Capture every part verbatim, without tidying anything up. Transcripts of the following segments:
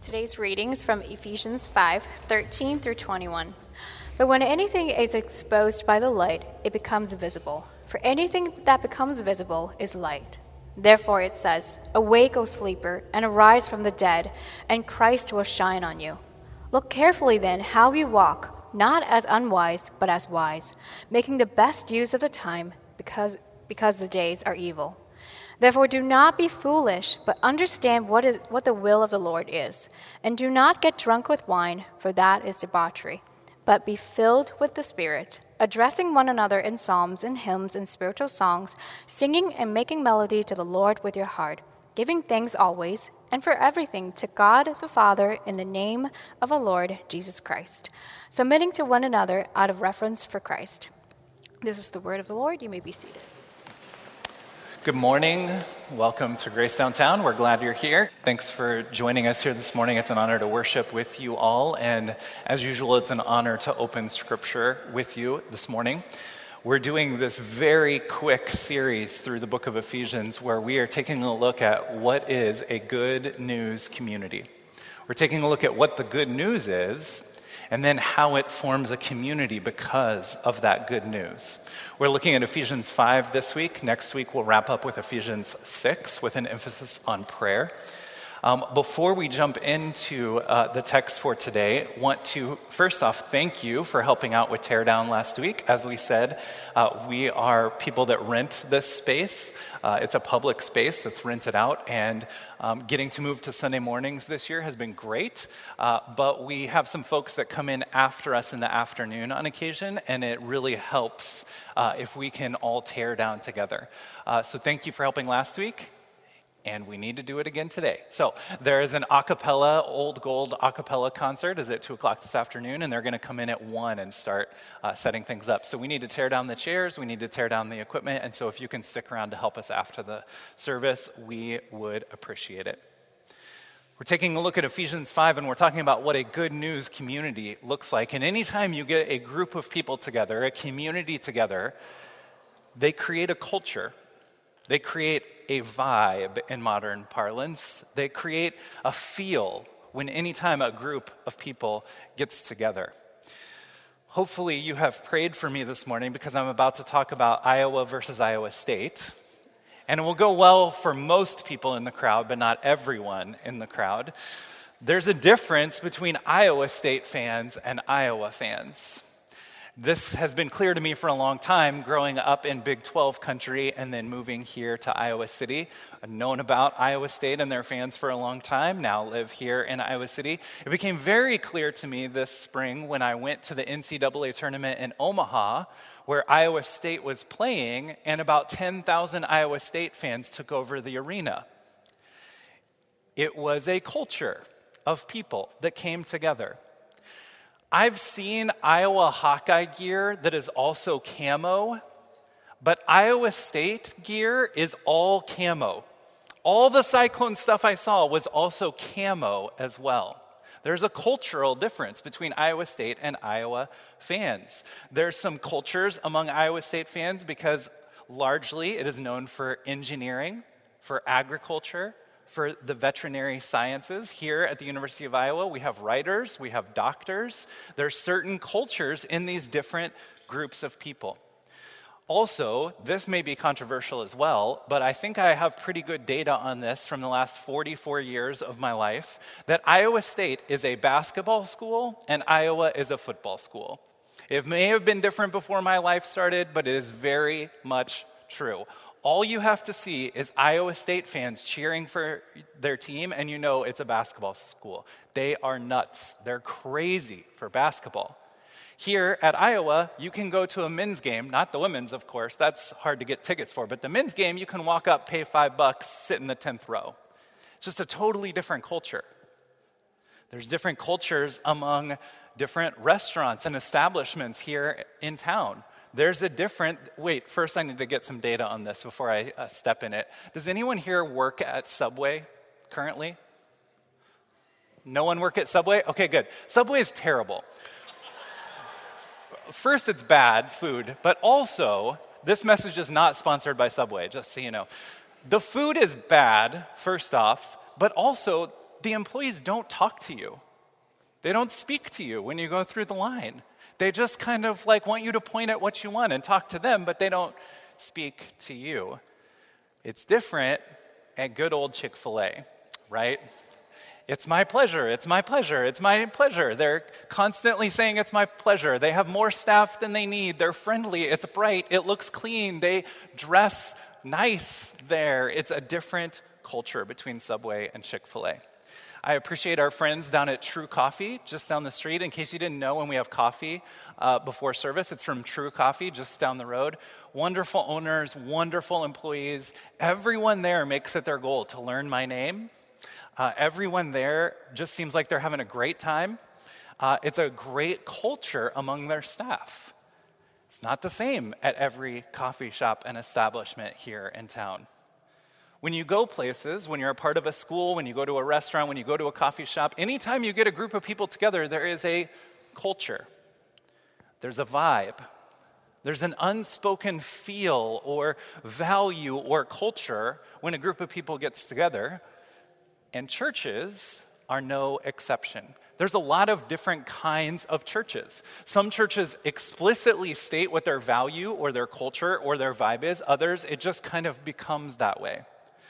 Today's readings from Ephesians five, thirteen through twenty-one. But when anything is exposed by the light, it becomes visible. For anything that becomes visible is light. Therefore it says, "Awake, O sleeper, and arise from the dead, and Christ will shine on you." Look carefully then how you walk, not as unwise, but as wise, making the best use of the time, because, because the days are evil. Therefore do not be foolish, but understand what is what the will of the Lord is. And do not get drunk with wine, for that is debauchery, but be filled with the Spirit, addressing one another in psalms and hymns and spiritual songs, singing and making melody to the Lord with your heart, giving thanks always and for everything to God the Father in the name of our Lord Jesus Christ, submitting to one another out of reverence for Christ. This is the word of the Lord. You may be seated. Good morning. Welcome to Grace Downtown. We're glad you're here. Thanks for joining us here this morning. It's an honor to worship with you all. And as usual, it's an honor to open scripture with you this morning. We're doing this very quick series through the book of Ephesians where we are taking a look at what is a good news community. We're taking a look at what the good news is and then how it forms a community because of that good news. We're looking at Ephesians five this week. Next week, we'll wrap up with Ephesians six with an emphasis on prayer. Um, before we jump into uh, the text for today, want to first off thank you for helping out with Teardown last week. As we said, uh, we are people that rent this space. Uh, it's a public space that's rented out, and um, getting to move to Sunday mornings this year has been great. Uh, but we have some folks that come in after us in the afternoon on occasion, and it really helps uh, if we can all tear down together. Uh, so thank you for helping last week. And we need to do it again today. So there is an a cappella, Old Gold a cappella concert is at two o'clock this afternoon, and they're going to come in at one and start uh, setting things up. So we need to tear down the chairs, we need to tear down the equipment, and so if you can stick around to help us after the service, we would appreciate it. We're taking a look at Ephesians five, and we're talking about what a good news community looks like. And anytime you get a group of people together, a community together, they create a culture. They create a vibe in modern parlance. They create a feel when anytime a group of people gets together. Hopefully you have prayed for me this morning because I'm about to talk about Iowa versus Iowa State. And it will go well for most people in the crowd, but not everyone in the crowd. There's a difference between Iowa State fans and Iowa fans. This has been clear to me for a long time, growing up in Big twelve country and then moving here to Iowa City. I've known about Iowa State and their fans for a long time, now live here in Iowa City. It became very clear to me this spring when I went to the N C double A tournament in Omaha, where Iowa State was playing, and about ten thousand Iowa State fans took over the arena. It was a culture of people that came together. I've seen Iowa Hawkeye gear that is also camo, but Iowa State gear is all camo. All the Cyclone stuff I saw was also camo as well. There's a cultural difference between Iowa State and Iowa fans. There's some cultures among Iowa State fans because largely it is known for engineering, for agriculture, for the veterinary sciences. Here at the University of Iowa, we have writers, we have doctors. There's certain cultures in these different groups of people. Also, this may be controversial as well, but I think I have pretty good data on this from the last forty-four years of my life, that Iowa State is a basketball school and Iowa is a football school. It may have been different before my life started, but it is very much true. All you have to see is Iowa State fans cheering for their team, and you know it's a basketball school. They are nuts. They're crazy for basketball. Here at Iowa, you can go to a men's game, not the women's, of course. That's hard to get tickets for. But the men's game, you can walk up, pay five bucks, sit in the tenth row. It's just a totally different culture. There's different cultures among different restaurants and establishments here in town. There's a different, wait, first I need to get some data on this before I uh, step in it. Does anyone here work at Subway currently? No one work at Subway? Okay, good. Subway is terrible. First, it's bad food, but also, this message is not sponsored by Subway, just so you know. The food is bad, first off, but also the employees don't talk to you. They don't speak to you when you go through the line. They just kind of like want you to point at what you want and talk to them, but they don't speak to you. It's different at good old Chick-fil-A, right? It's my pleasure, it's my pleasure, it's my pleasure. They're constantly saying it's my pleasure. They have more staff than they need. They're friendly, it's bright, it looks clean. They dress nice there. It's a different culture between Subway and Chick-fil-A. I appreciate our friends down at True Coffee, just down the street. In case you didn't know, when we have coffee uh, before service, it's from True Coffee, just down the road. Wonderful owners, wonderful employees. Everyone there makes it their goal to learn my name. Uh, everyone there just seems like they're having a great time. Uh, it's a great culture among their staff. It's not the same at every coffee shop and establishment here in town. When you go places, when you're a part of a school, when you go to a restaurant, when you go to a coffee shop, anytime you get a group of people together, there is a culture. There's a vibe. There's an unspoken feel or value or culture when a group of people gets together, and churches are no exception. There's a lot of different kinds of churches. Some churches explicitly state what their value or their culture or their vibe is. Others, it just kind of becomes that way.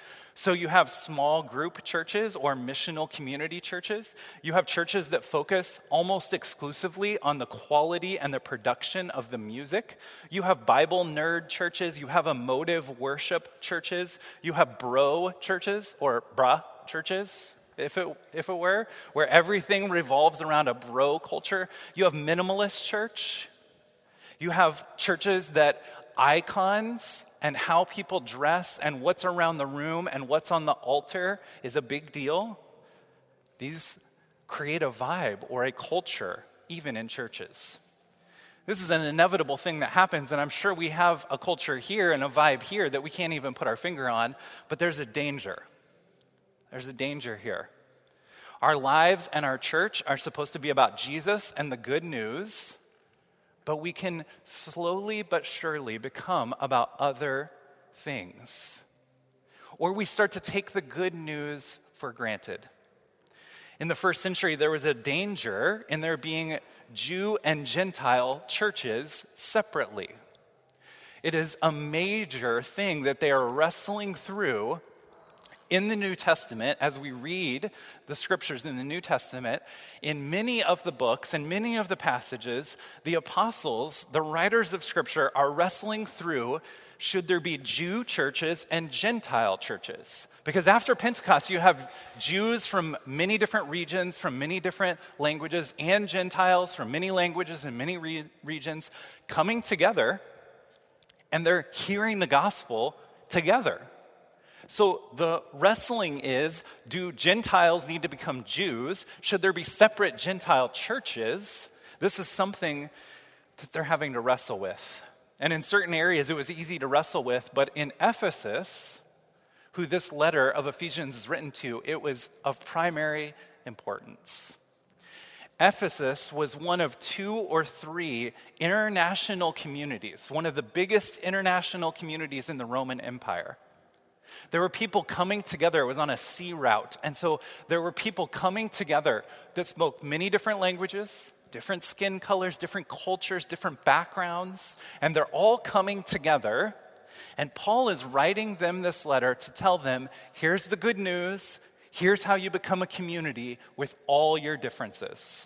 So you have small group churches or missional community churches. You have churches that focus almost exclusively on the quality and the production of the music. You have Bible nerd churches. You have emotive worship churches. You have bro churches or bra churches, if it if it were, where everything revolves around a bro culture. You have minimalist church. You have churches that icons and how people dress and what's around the room and what's on the altar is a big deal. These create a vibe or a culture, even in churches. This is an inevitable thing that happens, and I'm sure we have a culture here and a vibe here that we can't even put our finger on, but there's a danger. There's a danger here. Our lives and our church are supposed to be about Jesus and the good news, but we can slowly but surely become about other things. Or we start to take the good news for granted. In the first century, there was a danger in there being Jew and Gentile churches separately. It is a major thing that they are wrestling through in the New Testament. As we read the scriptures in the New Testament, in many of the books and many of the passages, the apostles, the writers of scripture, are wrestling through, should there be Jew churches and Gentile churches? Because after Pentecost, you have Jews from many different regions, from many different languages, and Gentiles from many languages and many re- regions coming together, and they're hearing the gospel together. So the wrestling is, do Gentiles need to become Jews? Should there be separate Gentile churches? This is something that they're having to wrestle with. And in certain areas, it was easy to wrestle with, but in Ephesus, who this letter of Ephesians is written to, it was of primary importance. Ephesus was one of two or three international communities, one of the biggest international communities in the Roman Empire. There were people coming together. It was on a sea route. And so there were people coming together that spoke many different languages, different skin colors, different cultures, different backgrounds. And they're all coming together. And Paul is writing them this letter to tell them, here's the good news. Here's how you become a community with all your differences.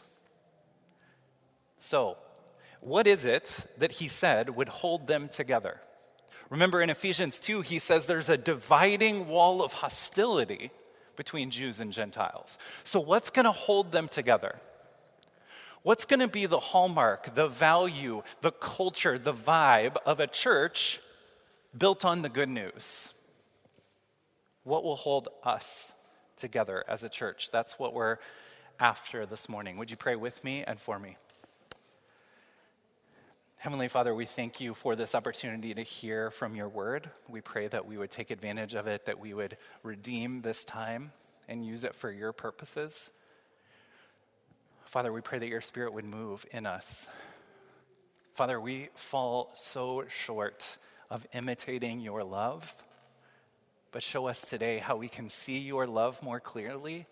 So, what is it that he said would hold them together? Remember in Ephesians two, he says there's a dividing wall of hostility between Jews and Gentiles. So what's going to hold them together? What's going to be the hallmark, the value, the culture, the vibe of a church built on the good news? What will hold us together as a church? That's what we're after this morning. Would you pray with me and for me? Heavenly Father, we thank you for this opportunity to hear from your word. We pray that we would take advantage of it, that we would redeem this time and use it for your purposes. Father, we pray that your spirit would move in us. Father, we fall so short of imitating your love, but show us today how we can see your love more clearly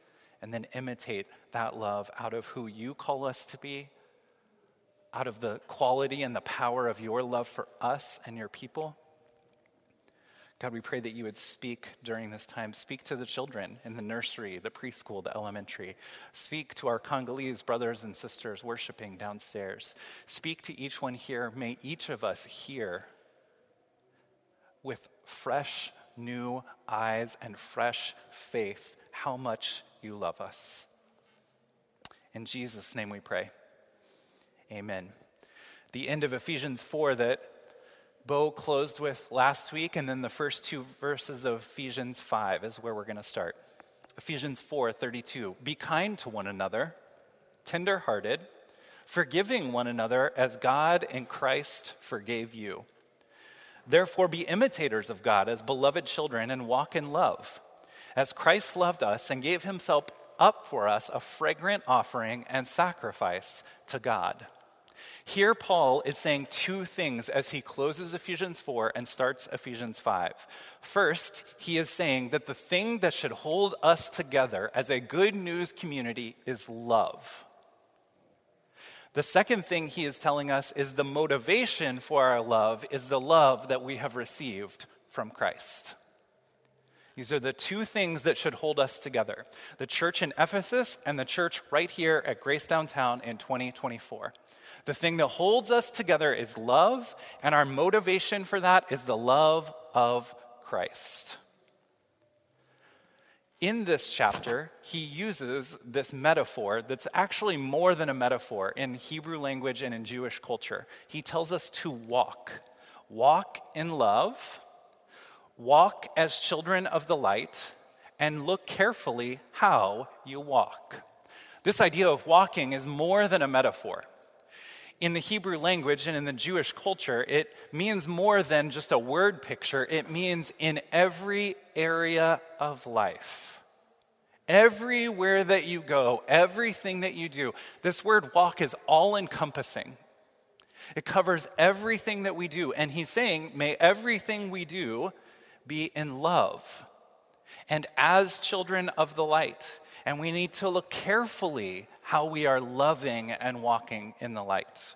and then imitate that love out of who you call us to be, out of the quality and the power of your love for us and your people. God, we pray that you would speak during this time. Speak to the children in the nursery, the preschool, the elementary. Speak to our Congolese brothers and sisters worshiping downstairs. Speak to each one here. May each of us hear with fresh, new eyes and fresh faith how much you love us. In Jesus' name we pray. Amen. The end of Ephesians four that Bo closed with last week, and then the first two verses of Ephesians five is where we're going to start. Ephesians four thirty-two. Be kind to one another, tender-hearted, forgiving one another as God in Christ forgave you. Therefore be imitators of God as beloved children and walk in love, as Christ loved us and gave himself up for us a fragrant offering and sacrifice to God. Here, Paul is saying two things as he closes Ephesians four and starts Ephesians five. First, he is saying that the thing that should hold us together as a good news community is love. The second thing he is telling us is the motivation for our love is the love that we have received from Christ. These are the two things that should hold us together. The church in Ephesus and the church right here at Grace Downtown in twenty twenty-four. The thing that holds us together is love, and our motivation for that is the love of Christ. In this chapter, he uses this metaphor that's actually more than a metaphor in Hebrew language and in Jewish culture. He tells us to walk. Walk in love, walk as children of the light, and look carefully how you walk. This idea of walking is more than a metaphor. In the Hebrew language and in the Jewish culture, it means more than just a word picture. It means in every area of life. Everywhere that you go, everything that you do, this word walk is all-encompassing. It covers everything that we do. And he's saying, may everything we do be in love and as children of the light. And we need to look carefully how we are loving and walking in the light.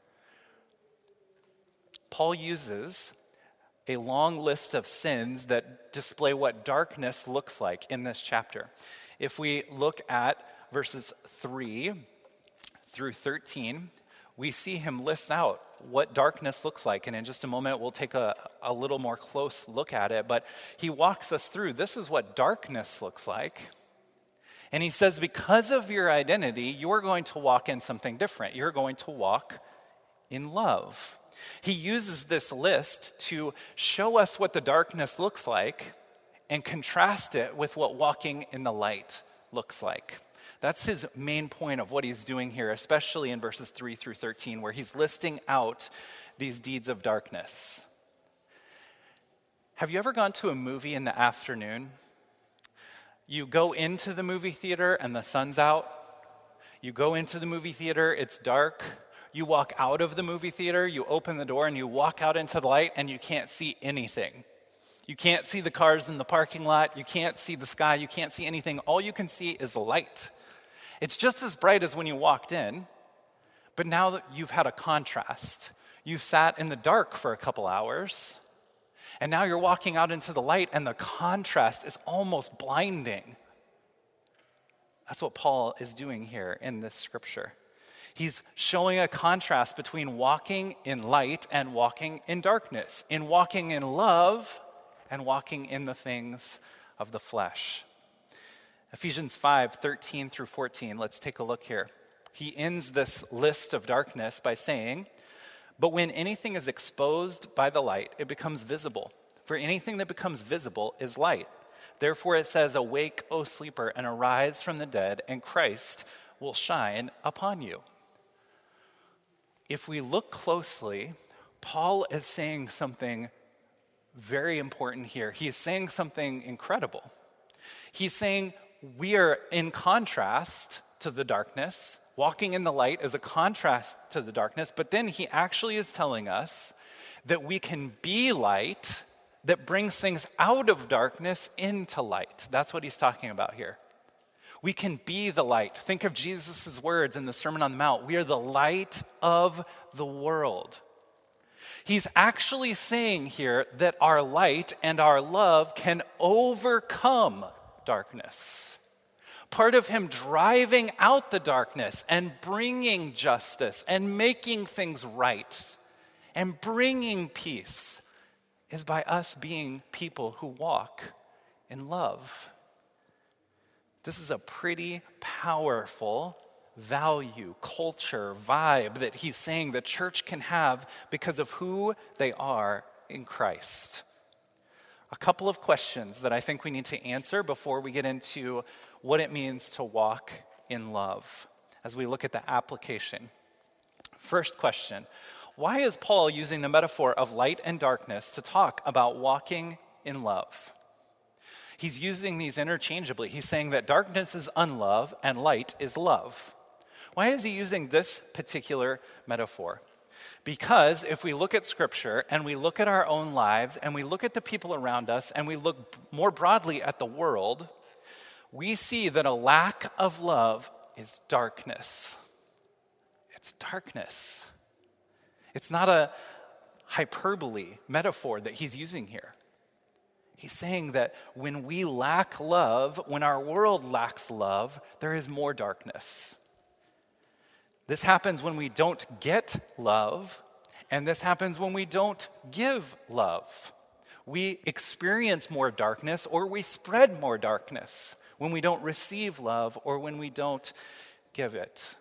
Paul uses a long list of sins that display what darkness looks like in this chapter. If we look at verses three through thirteen, we see him list out what darkness looks like. And in just a moment, we'll take a, a little more close look at it. But he walks us through, this is what darkness looks like. And he says, because of your identity, you're going to walk in something different. You're going to walk in love. He uses this list to show us what the darkness looks like and contrast it with what walking in the light looks like. That's his main point of what he's doing here, especially in verses three through thirteen, where he's listing out these deeds of darkness. Have you ever gone to a movie in the afternoon? You go into the movie theater and the sun's out. You go into the movie theater, it's dark. You walk out of the movie theater, you open the door and you walk out into the light and you can't see anything. You can't see the cars in the parking lot. You can't see the sky. You can't see anything. All you can see is light. It's just as bright as when you walked in, but now that you've had a contrast. You've sat in the dark for a couple hours, and now you're walking out into the light, and the contrast is almost blinding. That's what Paul is doing here in this scripture. He's showing a contrast between walking in light and walking in darkness, in walking in love and walking in the things of the flesh. Ephesians five, thirteen through fourteen, let's take a look here. He ends this list of darkness by saying, but when anything is exposed by the light, it becomes visible. For anything that becomes visible is light. Therefore it says, awake, O sleeper, and arise from the dead, and Christ will shine upon you. If we look closely, Paul is saying something very important here. He is saying something incredible. He's saying we are in contrast to the darkness. Walking in the light is a contrast to the darkness, but then he actually is telling us that we can be light that brings things out of darkness into light. That's what he's talking about here. We can be the light. Think of Jesus' words in the Sermon on the Mount. We are the light of the world. He's actually saying here that our light and our love can overcome darkness. Part of him driving out the darkness and bringing justice and making things right and bringing peace is by us being people who walk in love. This is a pretty powerful value, culture, vibe that he's saying the church can have because of who they are in Christ. A couple of questions that I think we need to answer before we get into what it means to walk in love as we look at the application. First question, why is Paul using the metaphor of light and darkness to talk about walking in love? He's using these interchangeably. He's saying that darkness is unlove and light is love. Why is he using this particular metaphor? Because if we look at Scripture and we look at our own lives and we look at the people around us and we look more broadly at the world, we see that a lack of love is darkness. It's darkness. It's not a hyperbole metaphor that he's using here. He's saying that when we lack love, when our world lacks love, there is more darkness. This happens when we don't get love, and this happens when we don't give love. We experience more darkness or we spread more darkness when we don't receive love or when we don't give it.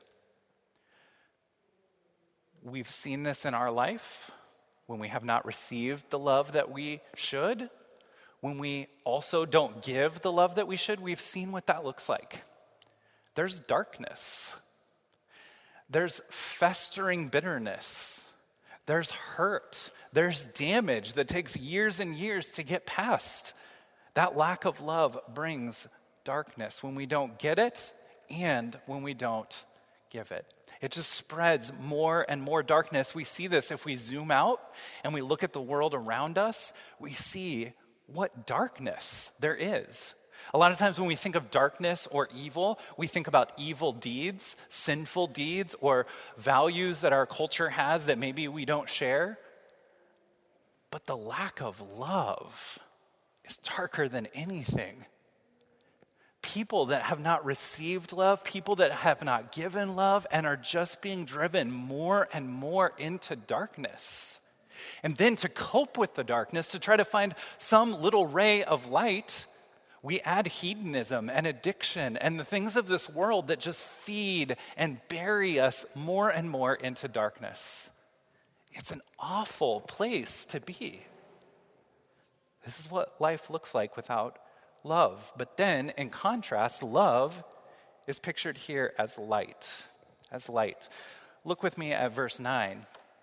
We've seen this in our life when we have not received the love that we should. When we also don't give the love that we should, we've seen what that looks like. There's darkness. There's festering bitterness. There's hurt. There's damage that takes years and years to get past. That lack of love brings darkness when we don't get it and when we don't give it. It just spreads more and more darkness. We see this if we zoom out and we look at the world around us, we see what darkness there is. A lot of times when we think of darkness or evil, we think about evil deeds, sinful deeds, or values that our culture has that maybe we don't share. But the lack of love is darker than anything. People that have not received love, people that have not given love, and are just being driven more and more into darkness. And then to cope with the darkness, to try to find some little ray of light, we add hedonism and addiction and the things of this world that just feed and bury us more and more into darkness. It's an awful place to be. This is what life looks like without love. But then, in contrast, love is pictured here as light, as light. Look with me at verse nine.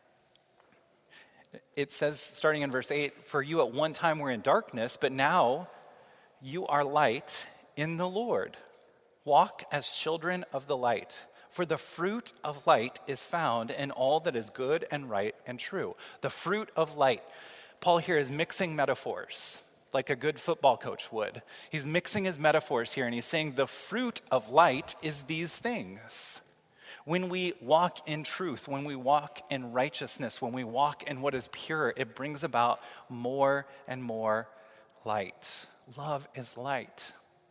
It says, starting in verse eight, "For you at one time were in darkness, but now you are light in the Lord. Walk as children of the light. For the fruit of light is found in all that is good and right and true." The fruit of light. Paul here is mixing metaphors like a good football coach would. He's mixing his metaphors here, and he's saying the fruit of light is these things. When we walk in truth, when we walk in righteousness, when we walk in what is pure, it brings about more and more light. Love is light.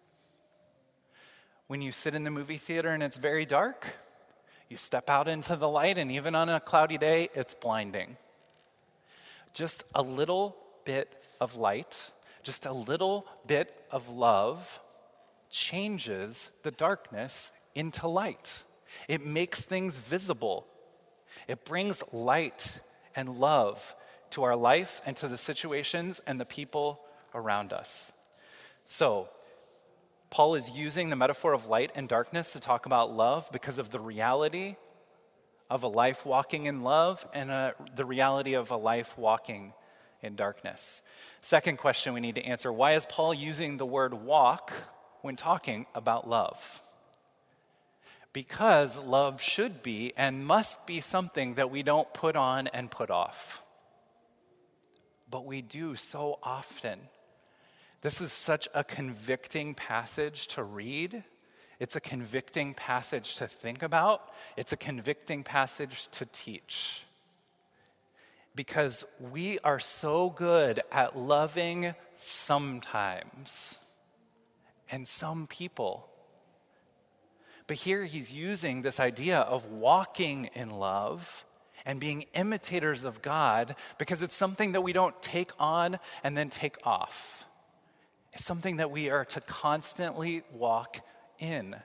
When you sit in the movie theater and it's very dark, you step out into the light, and even on a cloudy day, it's blinding. Just a little bit of light, just a little bit of love changes the darkness into light. It makes things visible. It brings light and love to our life and to the situations and the people around us. So, Paul is using the metaphor of light and darkness to talk about love because of the reality of a life walking in love and a, the reality of a life walking in darkness. Second question we need to answer, why is Paul using the word walk when talking about love? Because love should be and must be something that we don't put on and put off. But we do so often. This is such a convicting passage to read It's a convicting passage to think about. It's a convicting passage to teach. Because we are so good at loving sometimes and some people. But here he's using this idea of walking in love and being imitators of God because it's something that we don't take on and then take off. It's something that we are to constantly walk in.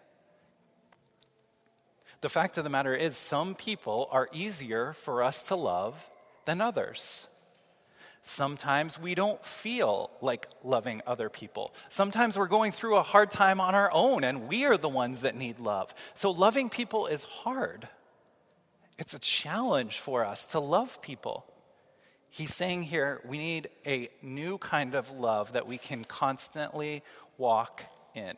The fact of the matter is, some people are easier for us to love than others. Sometimes we don't feel like loving other people. Sometimes we're going through a hard time on our own and we are the ones that need love. So loving people is hard. It's a challenge for us to love people. He's saying here we need a new kind of love that we can constantly walk in.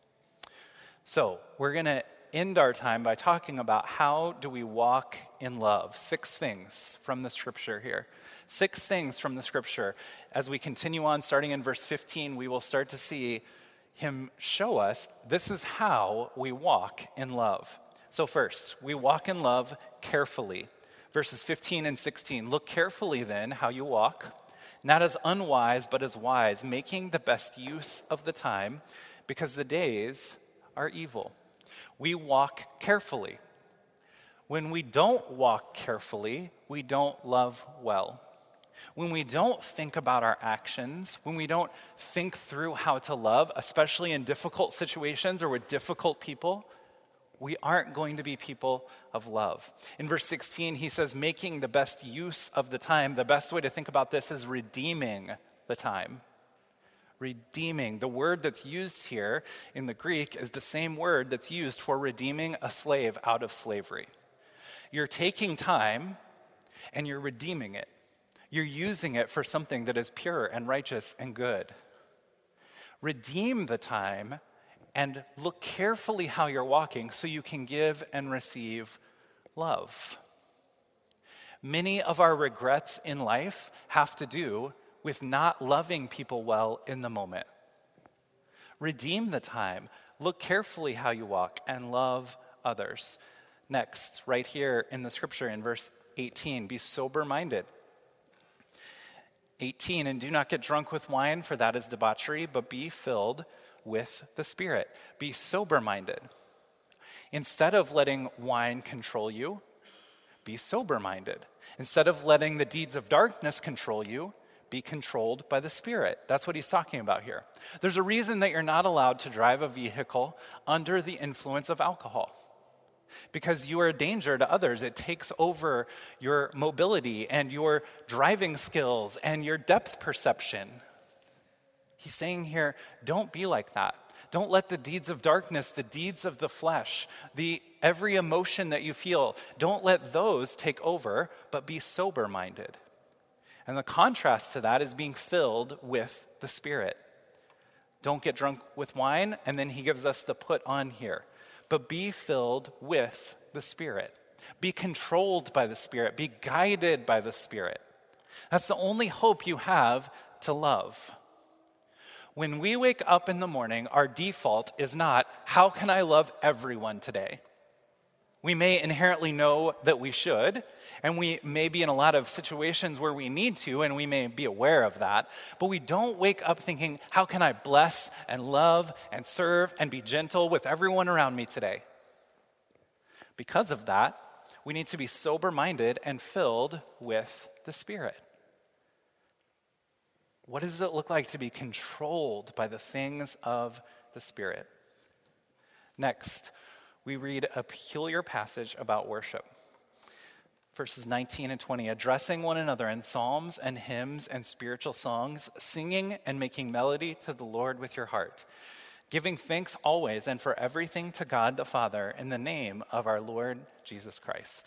So we're going to end our time by talking about how do we walk in love. Six things from the scripture here. Six things from the scripture. As we continue on, starting in verse fifteen, we will start to see him show us this is how we walk in love. So first, we walk in love carefully. Verses fifteen and sixteen, look carefully then how you walk, not as unwise but as wise, making the best use of the time, because the days are evil. We walk carefully. When we don't walk carefully, we don't love well. When we don't think about our actions, when we don't think through how to love, especially in difficult situations or with difficult people, we aren't going to be people of love. In verse sixteen, he says, making the best use of the time. The best way to think about this is redeeming the time. Redeeming. The word that's used here in the Greek is the same word that's used for redeeming a slave out of slavery. You're taking time and you're redeeming it. You're using it for something that is pure and righteous and good. Redeem the time and look carefully how you're walking so you can give and receive love. Many of our regrets in life have to do with not loving people well in the moment. Redeem the time. Look carefully how you walk and love others. Next, right here in the scripture in verse eighteen, be sober-minded. eighteen, and do not get drunk with wine, for that is debauchery, but be filled with the Spirit. Be sober-minded. Instead of letting wine control you, be sober-minded. Instead of letting the deeds of darkness control you, be controlled by the Spirit. That's what he's talking about here. There's a reason that you're not allowed to drive a vehicle under the influence of alcohol. Because you are a danger to others. It takes over your mobility and your driving skills and your depth perception. He's saying here, don't be like that. Don't let the deeds of darkness, the deeds of the flesh, the every emotion that you feel, don't let those take over, but be sober-minded. And the contrast to that is being filled with the Spirit. Don't get drunk with wine, and then he gives us the put on here. But be filled with the Spirit. Be controlled by the Spirit. Be guided by the Spirit. That's the only hope you have to love. When we wake up in the morning, our default is not, how can I love everyone today? We may inherently know that we should, and we may be in a lot of situations where we need to, and we may be aware of that, but we don't wake up thinking, how can I bless and love and serve and be gentle with everyone around me today? Because of that, we need to be sober-minded and filled with the Spirit. What does it look like to be controlled by the things of the Spirit? Next, we read a peculiar passage about worship. Verses nineteen and twenty, addressing one another in psalms and hymns and spiritual songs, singing and making melody to the Lord with your heart, giving thanks always and for everything to God the Father in the name of our Lord Jesus Christ.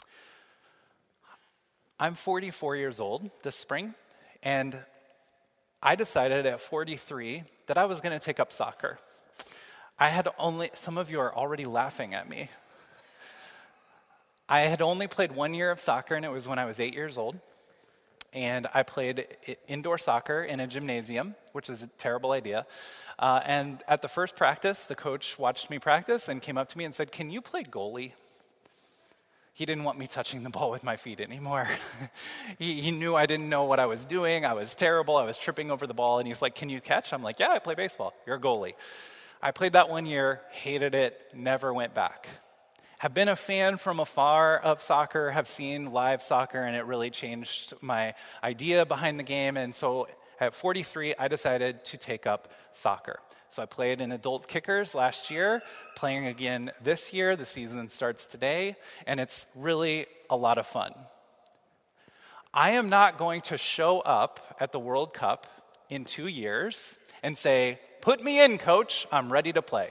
I'm forty-four years old this spring, and I decided at forty-three that I was going to take up soccer. I had only, some of you are already laughing at me. I had only played one year of soccer, and it was when I was eight years old. and I played i- indoor soccer in a gymnasium, which is a terrible idea. Uh, and at the first practice, the coach watched me practice and came up to me and said, "Can you play goalie?" He didn't want me touching the ball with my feet anymore. he, he knew I didn't know what I was doing. I was terrible. I was tripping over the ball. And he's like, "Can you catch?" I'm like, "Yeah, I play baseball. You're a goalie." I played that one year, hated it, never went back. Have been a fan from afar of soccer, have seen live soccer, and it really changed my idea behind the game. And so at forty-three, I decided to take up soccer. So I played in adult kickers last year, playing again this year. The season starts today, and it's really a lot of fun. I am not going to show up at the World Cup in two years and say, "Put me in, coach, I'm ready to play."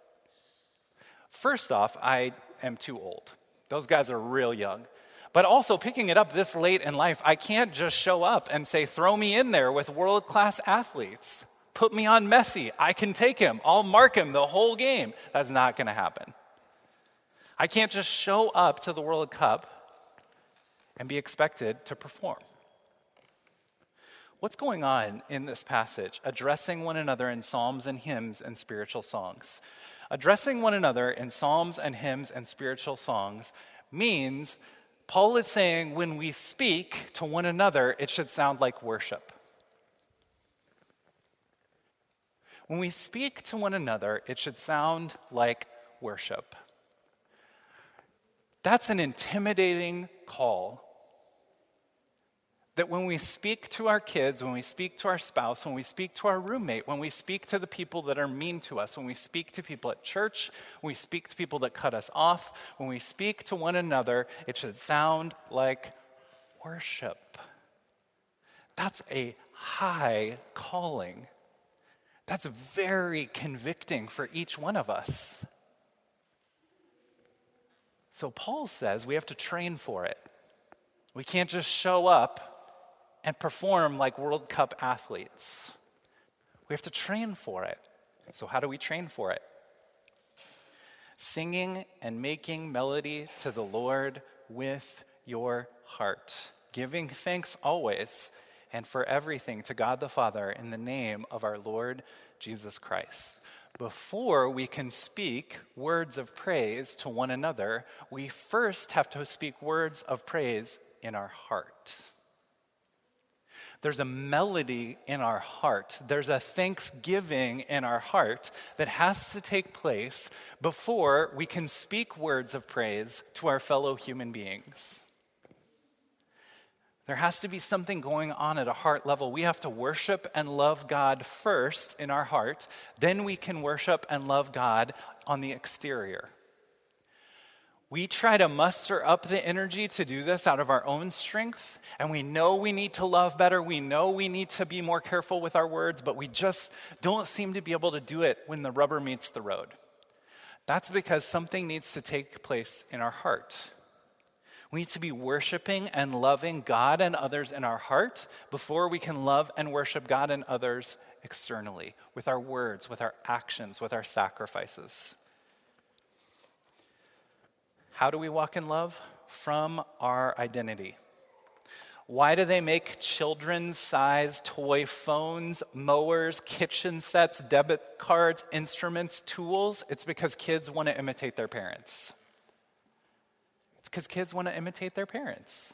First off, I am too old. Those guys are real young. But also, picking it up this late in life, I can't just show up and say, "Throw me in there with world-class athletes. Put me on Messi. I can take him. I'll mark him the whole game." That's not going to happen. I can't just show up to the World Cup and be expected to perform. What's going on in this passage? Addressing one another in psalms and hymns and spiritual songs. Addressing one another in psalms and hymns and spiritual songs means Paul is saying when we speak to one another, it should sound like worship. When we speak to one another, it should sound like worship. That's an intimidating call. That when we speak to our kids, when we speak to our spouse, when we speak to our roommate, when we speak to the people that are mean to us, when we speak to people at church, when we speak to people that cut us off, when we speak to one another, it should sound like worship. That's a high calling. That's very convicting for each one of us. So Paul says we have to train for it. We can't just show up and perform like World Cup athletes. We have to train for it. So how do we train for it? Singing and making melody to the Lord with your heart, giving thanks always and for everything to God the Father in the name of our Lord Jesus Christ. Before we can speak words of praise to one another, we first have to speak words of praise in our heart. There's a melody in our heart. There's a thanksgiving in our heart that has to take place before we can speak words of praise to our fellow human beings. There has to be something going on at a heart level. We have to worship and love God first in our heart. Then we can worship and love God on the exterior. We try to muster up the energy to do this out of our own strength, and we know we need to love better. We know we need to be more careful with our words, but we just don't seem to be able to do it when the rubber meets the road. That's because something needs to take place in our heart. We need to be worshiping and loving God and others in our heart before we can love and worship God and others externally, with our words, with our actions, with our sacrifices. How do we walk in love? From our identity. Why do they make children's-sized toy phones, mowers, kitchen sets, debit cards, instruments, tools? It's because kids want to imitate their parents. It's because kids want to imitate their parents.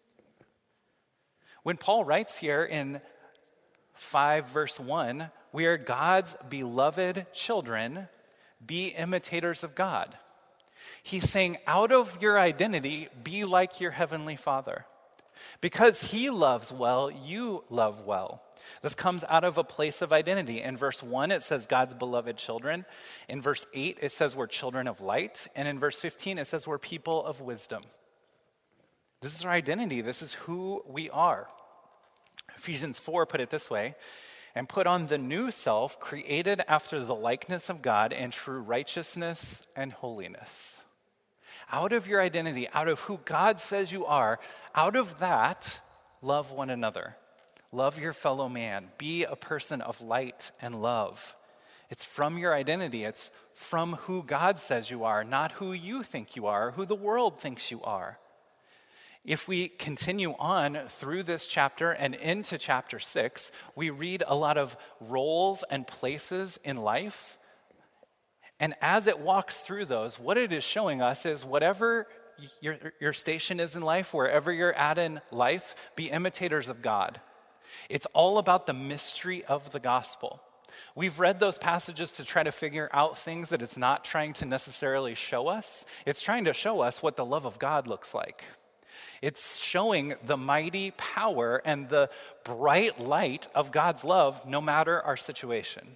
When Paul writes here in five verse one, we are God's beloved children, be imitators of God. He's saying, out of your identity, be like your heavenly Father. Because he loves well, you love well. This comes out of a place of identity. In verse one, it says God's beloved children. In verse eight, it says we're children of light. And in verse fifteen, it says we're people of wisdom. This is our identity. This is who we are. Ephesians four put it this way, and put on the new self, created after the likeness of God in true righteousness and holiness. Out of your identity, out of who God says you are, out of that, love one another. Love your fellow man. Be a person of light and love. It's from your identity. It's from who God says you are, not who you think you are, or who the world thinks you are. If we continue on through this chapter and into chapter six, we read a lot of roles and places in life. And as it walks through those, what it is showing us is whatever your, your station is in life, wherever you're at in life, be imitators of God. It's all about the mystery of the gospel. We've read those passages to try to figure out things that it's not trying to necessarily show us. It's trying to show us what the love of God looks like. It's showing the mighty power and the bright light of God's love no matter our situation.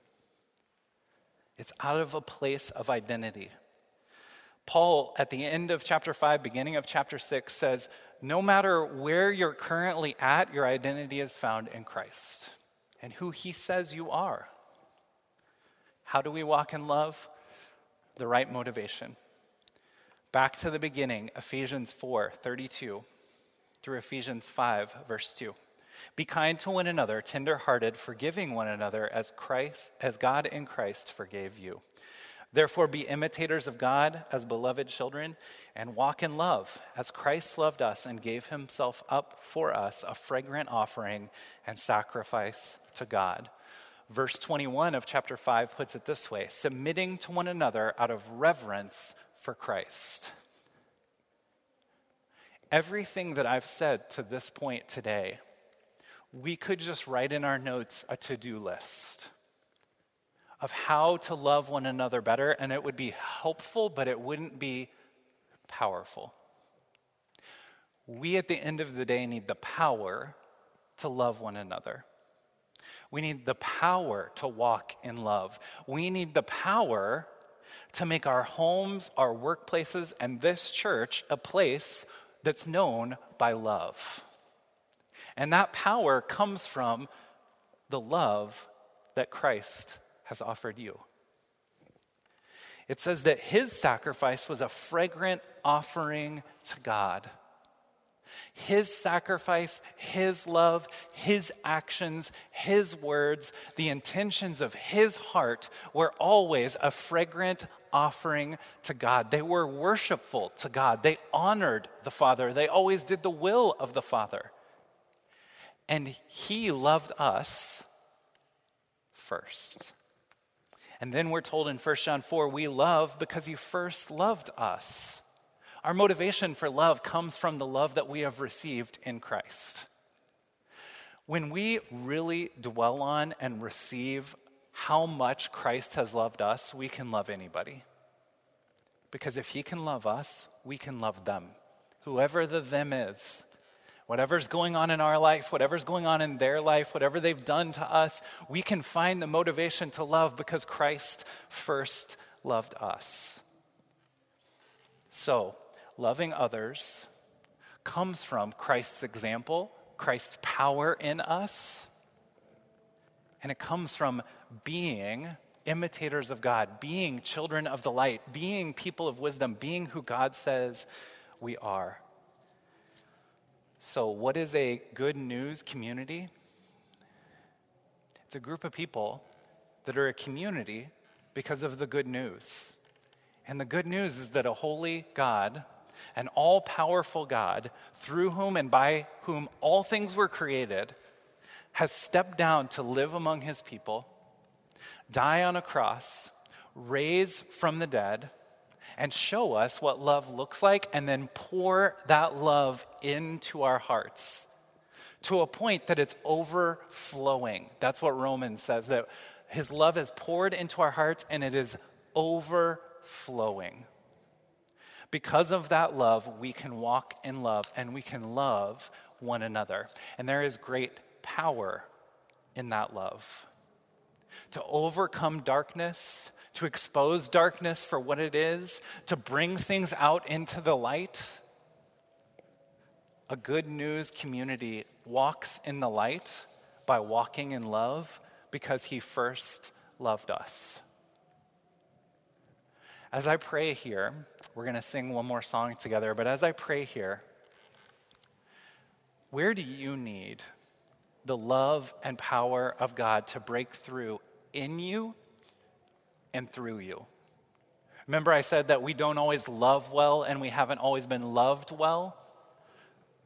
It's out of a place of identity. Paul, at the end of chapter five, beginning of chapter six, says, no matter where you're currently at, your identity is found in Christ and who he says you are. How do we walk in love? The right motivation. Back to the beginning, Ephesians four thirty-two through Ephesians five, verse two. Be kind to one another, tender-hearted, forgiving one another as Christ, as God in Christ forgave you. Therefore, be imitators of God as beloved children, and walk in love, as Christ loved us and gave himself up for us, a fragrant offering and sacrifice to God. Verse twenty-one of chapter five puts it this way, submitting to one another out of reverence for Christ. Everything that I've said to this point today, we could just write in our notes a to-do list of how to love one another better, and it would be helpful, but it wouldn't be powerful. We, at the end of the day, need the power to love one another. We need the power to walk in love. We need the power to make our homes, our workplaces, and this church a place that's known by love. And that power comes from the love that Christ has offered you. It says that his sacrifice was a fragrant offering to God. His sacrifice, his love, his actions, his words, the intentions of his heart were always a fragrant offering to God. They were worshipful to God. They honored the Father. They always did the will of the Father. And he loved us first. And then we're told in First John four, we love because he first loved us. Our motivation for love comes from the love that we have received in Christ. When we really dwell on and receive how much Christ has loved us, we can love anybody. Because if he can love us, we can love them. Whoever the them is. Whatever's going on in our life, whatever's going on in their life, whatever they've done to us, we can find the motivation to love because Christ first loved us. So, loving others comes from Christ's example, Christ's power in us, and it comes from being imitators of God, being children of the light, being people of wisdom, being who God says we are. So, what is a good news community? It's a group of people that are a community because of the good news. And the good news is that a holy God, an all-powerful God, through whom and by whom all things were created, has stepped down to live among his people, die on a cross, raise from the dead, and show us what love looks like, and then pour that love into our hearts to a point that it's overflowing. That's what Romans says, that his love is poured into our hearts and it is overflowing. Because of that love, we can walk in love and we can love one another. And there is great power in that love. To overcome darkness, to expose darkness for what it is, to bring things out into the light. A good news community walks in the light by walking in love because he first loved us. As I pray here, we're going to sing one more song together, but as I pray here, where do you need the love and power of God to break through in you and through you? Remember I said that we don't always love well and we haven't always been loved well?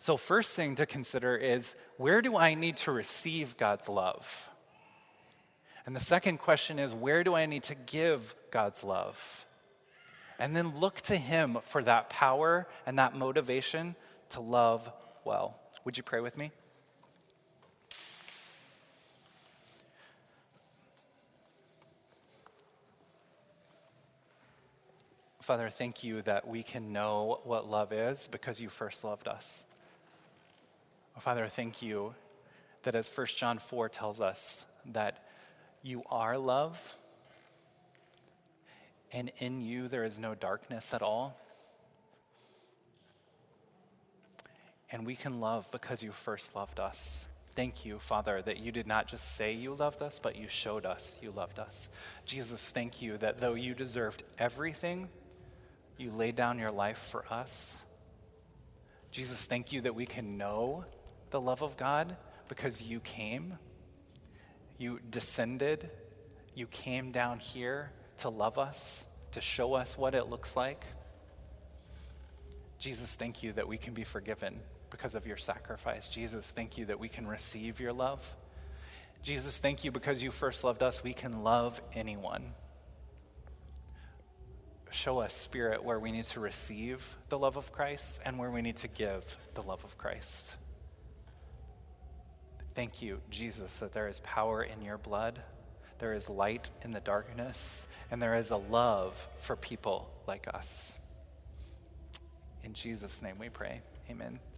So first thing to consider is, where do I need to receive God's love? And the second question is, where do I need to give God's love? And then look to him for that power and that motivation to love well. Would you pray with me? Father, thank you that we can know what love is because you first loved us. Father, thank you that as First John four tells us, that you are love, and in you there is no darkness at all. And we can love because you first loved us. Thank you, Father, that you did not just say you loved us, but you showed us you loved us. Jesus, thank you that though you deserved everything, you laid down your life for us. Jesus, thank you that we can know the love of God because you came. You descended. You came down here to love us, to show us what it looks like. Jesus, thank you that we can be forgiven because of your sacrifice. Jesus, thank you that we can receive your love. Jesus, thank you because you first loved us, we can love anyone. Show us, Spirit, where we need to receive the love of Christ and where we need to give the love of Christ. Thank you, Jesus, that there is power in your blood, there is light in the darkness, and there is a love for people like us. In Jesus' name we pray. Amen.